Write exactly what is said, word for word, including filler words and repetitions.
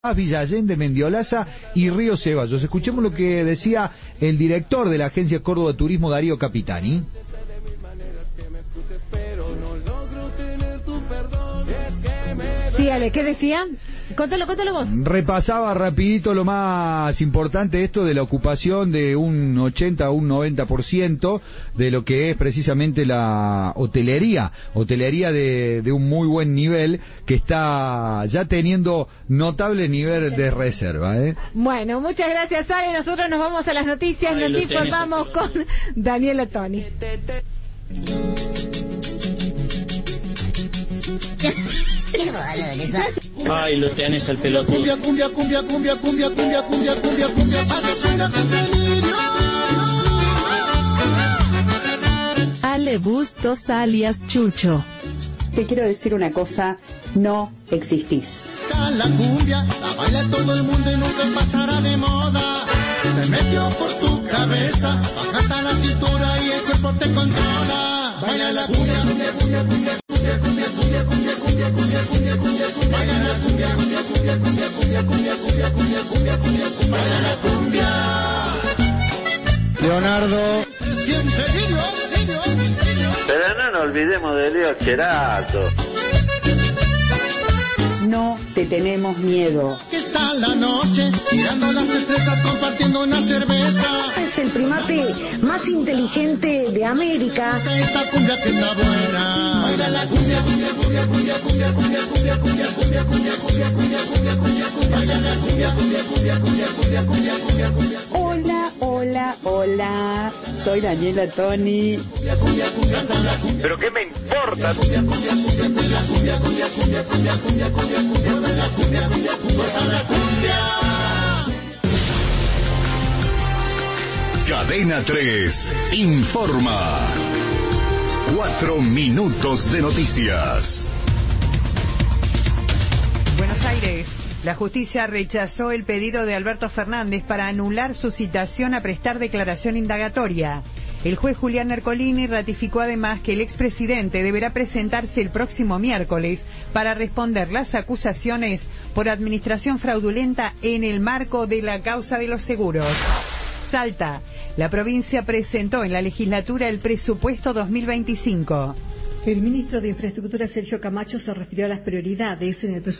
Villa Allende, Mendiolaza y Río Ceballos. Escuchemos lo que decía el director de la agencia Córdoba Turismo, Darío Capitani. Sí, Ale, ¿qué decía? Contalo, contalo vos. Repasaba rapidito lo más importante, esto de la ocupación de un ochenta a un noventa por ciento de lo que es precisamente la hotelería, hotelería de, de un muy buen nivel, que está ya teniendo notable nivel de reserva, ¿eh? Bueno, muchas gracias, Ale. Nosotros nos vamos a las noticias, Ay, nos lo informamos con Daniela Toni. Ay, lo tenés al pelotudo. Cumbia, cumbia, cumbia, cumbia, cumbia, cumbia, cumbia, cumbia, cumbia, pasa, suena, siempre niño. Ale Bustos alias Chucho. Te quiero decir una cosa, no existís. La cumbia, la baila todo el mundo y nunca pasará de moda. Se metió por tu cabeza, bajata la cintura y el cuerpo te controla. Baila la cumbia, cumbia, cumbia, cumbia, cumbia, cumbia, cumbia, cumbia, cumbia, cumbia, cumbia, cumbia, cumbia, baila la cumbia, cumbia, cumbia, cumbia, cumbia, cumbia, cumbia, cumbia, cumbia, cumbia, cumbia, baila la cumbia. Leonardo. Siempre niño, niño, niño. Pero no nos olvidemos de Leo Cherato. No te tenemos miedo. Que está la noche, mirando las estrellas, compartiendo una cerveza. Es el primate más inteligente de América. Esta cumbia que está buena. Baila la cumbia, cumbia, cumbia, cumbia, cumbia, cumbia, cumbia, cumbia, cumbia, cumbia, cumbia, cumbia, cumbia, cumbia, cumbia, baila la cumbia, cumbia, cumbia, cumbia, cumbia, cumbia, cumbia, cumbia. Hola, hola, hola. Soy Daniela Toni. ¿Pero qué me importa? Cadena tres informa. Cuatro minutos de noticias. Buenos Aires. La justicia rechazó el pedido de Alberto Fernández para anular su citación a prestar declaración indagatoria. El juez Julián Ercolini ratificó además que el expresidente deberá presentarse el próximo miércoles para responder las acusaciones por administración fraudulenta en el marco de la causa de los seguros. Salta. La provincia presentó en la legislatura el presupuesto dos mil veinticinco. El ministro de Infraestructura, Sergio Camacho, se refirió a las prioridades en el presupuesto